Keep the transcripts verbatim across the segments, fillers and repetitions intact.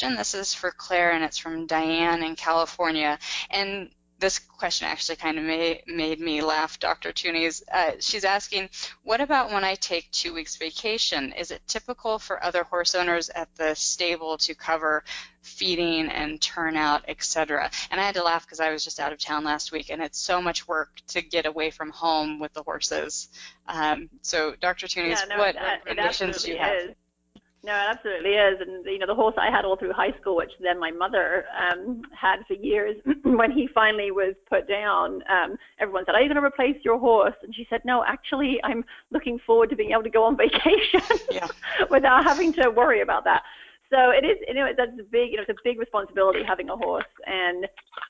This is for Claire, and it's from Diane in California. And this question actually kind of made, made me laugh, Doctor Tunis. Uh, she's asking, what about when I take two weeks vacation? Is it typical for other horse owners at the stable to cover feeding and turnout, et cetera? And I had to laugh because I was just out of town last week, and it's so much work to get away from home with the horses. Um, so, Doctor Tunis, yeah, no, what it, recommendations do you have? Is. No, it absolutely is. And, you know, the horse I had all through high school, which then my mother um, had for years, when he finally was put down, um, everyone said, are you going to replace your horse? And she said, no, actually, I'm looking forward to being able to go on vacation yeah. without having to worry about that. So it is, you know, that's a big, you know, it's a big responsibility having a horse. And,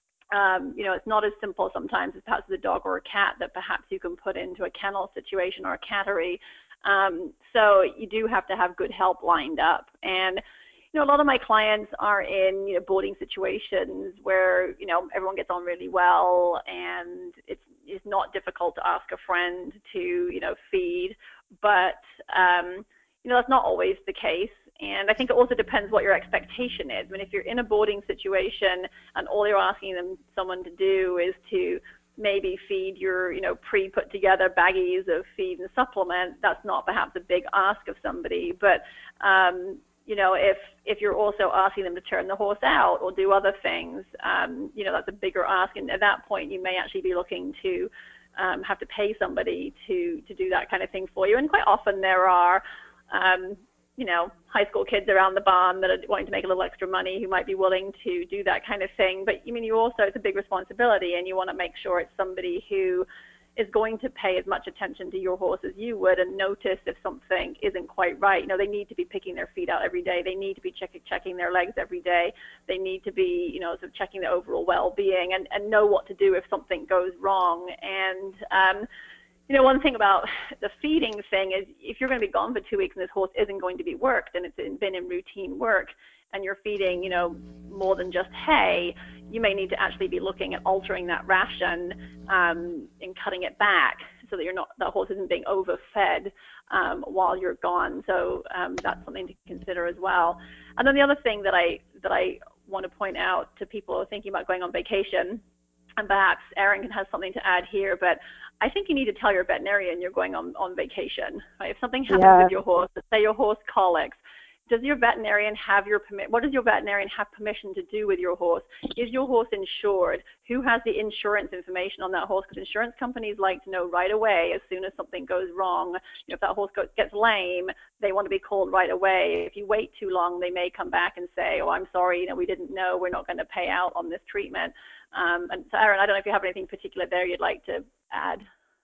um, you know, it's not as simple sometimes as perhaps with a dog or a cat that perhaps you can put into a kennel situation or a cattery. Um, so you do have to have good help lined up. And, you know, a lot of my clients are in, you know, boarding situations where, you know, everyone gets on really well, and it's, it's not difficult to ask a friend to, you know, feed. But, um, you know, that's not always the case. And I think it also depends what your expectation is. I mean, if you're in a boarding situation and all you're asking them, someone to do is to maybe feed your, you know, pre-put together baggies of feed and supplement, that's not perhaps a big ask of somebody. But, um, you know, if if you're also asking them to turn the horse out or do other things, um, you know, that's a bigger ask. And at that point, you may actually be looking to um, have to pay somebody to, to do that kind of thing for you. And quite often there are, um, you know, high school kids around the barn that are wanting to make a little extra money who might be willing to do that kind of thing. But, I mean, you also, it's a big responsibility, and you want to make sure it's somebody who is going to pay as much attention to your horse as you would and notice if something isn't quite right. You know, they need to be picking their feet out every day. They need to be check, checking their legs every day. They need to be, you know, sort of checking their overall well-being and, and know what to do if something goes wrong. And, um, you know, one thing about the feeding thing is if you're going to be gone for two weeks and this horse isn't going to be worked and it's been in routine work and you're feeding, you know, more than just hay, you may need to actually be looking at altering that ration um, and cutting it back so that you're not, the horse isn't being overfed um, while you're gone. So um, that's something to consider as well. And then the other thing that I that I want to point out to people who are thinking about going on vacation, and perhaps Erin can have something to add here, but I think you need to tell your veterinarian you're going on, on vacation. Right? If something happens yeah. with your horse, let's say your horse colics, does your veterinarian have your permit? What does your veterinarian have permission to do with your horse? Is your horse insured? Who has the insurance information on that horse? Because insurance companies like to know right away as soon as something goes wrong. You know, if that horse gets lame, they want to be called right away. If you wait too long, they may come back and say, "Oh, I'm sorry, you know, we didn't know. We're not going to pay out on this treatment." Um, and so, Erin, I don't know if you have anything particular there you'd like to add.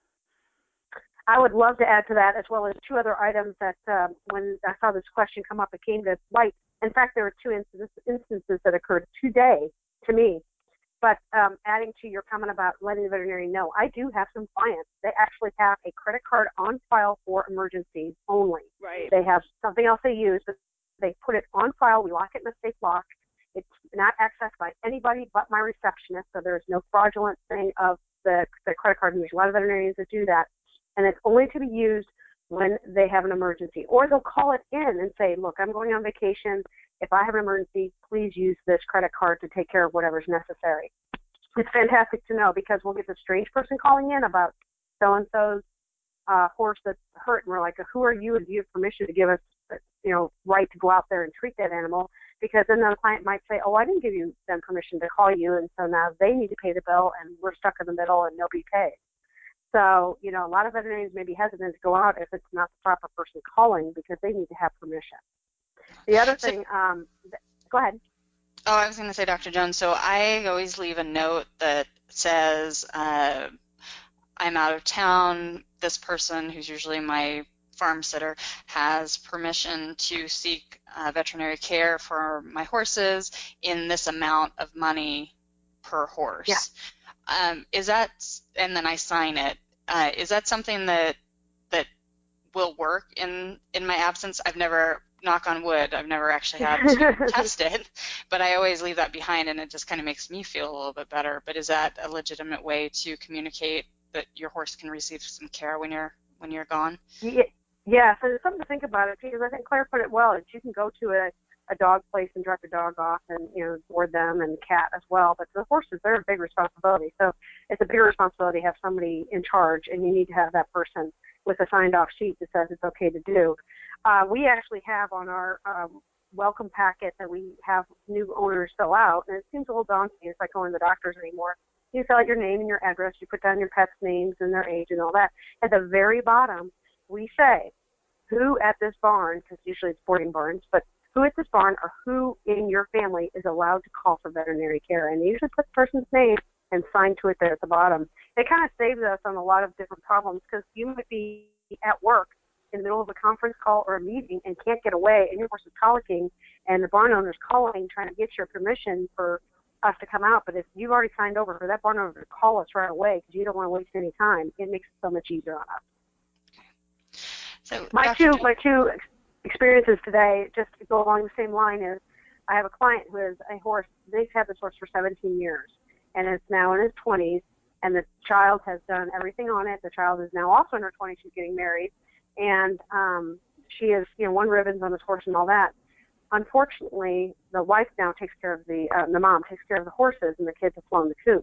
I would love to add to that, as well as two other items that uh, when I saw this question come up, it came to light. In fact, there were two instances, instances that occurred today to me. But um, adding to your comment about letting the veterinarian know, I do have some clients. They actually have a credit card on file for emergencies only. Right. They have something else they use, but they put it on file. We lock it in a safe lock. It's not accessed by anybody but my receptionist, so there's no fraudulent thing of the, the credit card. There's a lot of veterinarians that do that. And it's only to be used when they have an emergency. Or they'll call it in and say, look, I'm going on vacation. If I have an emergency, please use this credit card to take care of whatever's necessary. It's fantastic to know because we'll get the strange person calling in about so-and-so's uh, horse that's hurt. And we're like, who are you? And do you have permission to give us, you know, right to go out there and treat that animal? Because then the client might say, oh, I didn't give you them permission to call you. And so now they need to pay the bill and we're stuck in the middle and nobody pays. So, you know, a lot of veterinarians may be hesitant to go out if it's not the proper person calling because they need to have permission. The other thing, um, th- go ahead. Oh, I was going to say, Doctor Jones, so I always leave a note that says, uh, I'm out of town. This person, who's usually my farm sitter, has permission to seek uh, veterinary care for my horses in this amount of money per horse. Yeah. Um, is that, and then I sign it, uh, is that something that that will work in, in my absence? I've never, knock on wood, I've never actually had to test it, but I always leave that behind and it just kind of makes me feel a little bit better. But is that a legitimate way to communicate that your horse can receive some care when you're when you're gone? Yeah, yeah, so there's something to think about it because I think Claire put it well. That you can go to a a dog place and drop the dog off and, you know, board them and the cat as well. But the horses, they're a big responsibility. So it's a bigger responsibility to have somebody in charge, and you need to have that person with a signed-off sheet that says it's okay to do. Uh, we actually have on our um, welcome packet that we have new owners fill out, and it seems a little daunting. It's like going to the doctors anymore. You fill out your name and your address. You put down your pet's names and their age and all that. At the very bottom, we say who at this barn, because usually it's boarding barns, but who at this barn or who in your family is allowed to call for veterinary care. And they usually put the person's name and sign to it there at the bottom. It kind of saves us on a lot of different problems, because you might be at work in the middle of a conference call or a meeting and can't get away, and your horse is colicking, and the barn owner's calling trying to get your permission for us to come out. But if you've already signed over for that barn owner to call us right away because you don't want to waste any time, it makes it so much easier on us. So my two my two experiences today, just to go along the same line, is I have a client who has a horse. They've had this horse for seventeen years, and it's now in his twenties, and the child has done everything on it. The child is now also in her twenties. She's getting married, and um, she has, you know, won ribbons on this horse and all that. Unfortunately, the wife now takes care of the, uh, the mom takes care of the horses, and the kids have flown the coop.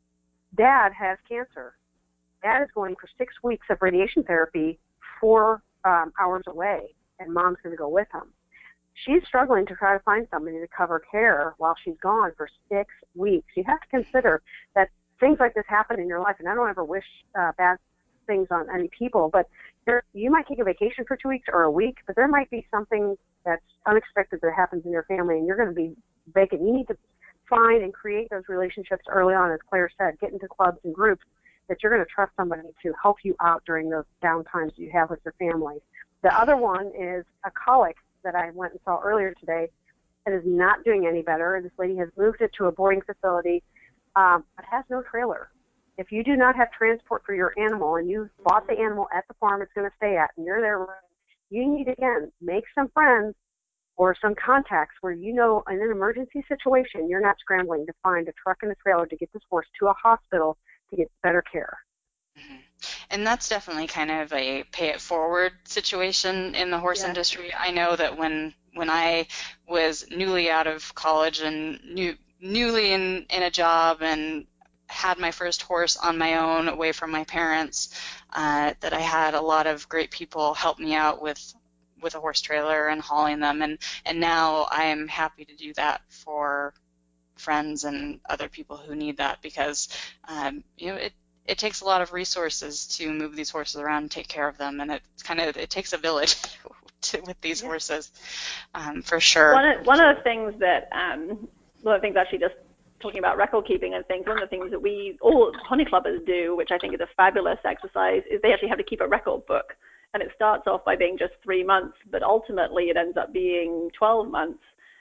Dad has cancer. Dad is going for six weeks of radiation therapy four um, hours away, and mom's going to go with him. She's struggling to try to find somebody to cover care while she's gone for six weeks. You have to consider that things like this happen in your life, and I don't ever wish uh, bad things on any people, but there, you might take a vacation for two weeks or a week, but there might be something that's unexpected that happens in your family, and you're going to be vacant. You need to find and create those relationships early on, as Claire said, get into clubs and groups that you're going to trust somebody to help you out during those down times you have with your family. The other one is a colic that I went and saw earlier today that is not doing any better. This lady has moved it to a boarding facility, um, but has no trailer. If you do not have transport for your animal and you bought the animal at the farm it's going to stay at, and you're there, you need, again, make some friends or some contacts where you know in an emergency situation you're not scrambling to find a truck and a trailer to get this horse to a hospital to get better care. Mm-hmm. And that's definitely kind of a pay it forward situation in the horse Yes. industry. I know that when when I was newly out of college and new, newly in, in a job and had my first horse on my own away from my parents, uh, that I had a lot of great people help me out with with a horse trailer and hauling them, and and now I am happy to do that for friends and other people who need that, because um, you know it it takes a lot of resources to move these horses around and take care of them, and it kind of it takes a village to, with these yeah. horses, um, for sure. One of, one of the things that um, one of the things actually just talking about record keeping and things, one of the things that we all pony clubbers do, which I think is a fabulous exercise, is they actually have to keep a record book. And it starts off by being just three months, but ultimately it ends up being twelve months.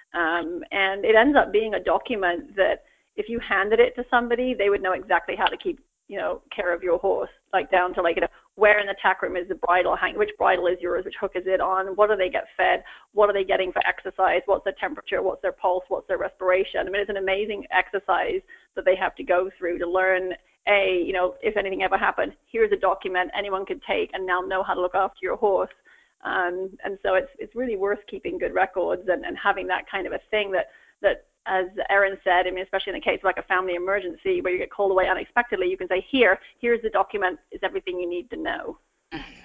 Um, and it ends up being a document that if you handed it to somebody, they would know exactly how to keep, you know, care of your horse, like down to like, you know, where in the tack room is the bridle hang, which bridle is yours, which hook is it on, what do they get fed, what are they getting for exercise, what's their temperature, what's their pulse, what's their respiration. I mean, it's an amazing exercise that they have to go through to learn, A, you know, if anything ever happened, here's a document anyone could take and now know how to look after your horse. Um, and so it's it's really worth keeping good records and, and having that kind of a thing that, that, as Erin said, I mean, especially in the case of like a family emergency where you get called away unexpectedly, you can say, here, here's the document, is everything you need to know. Mm-hmm.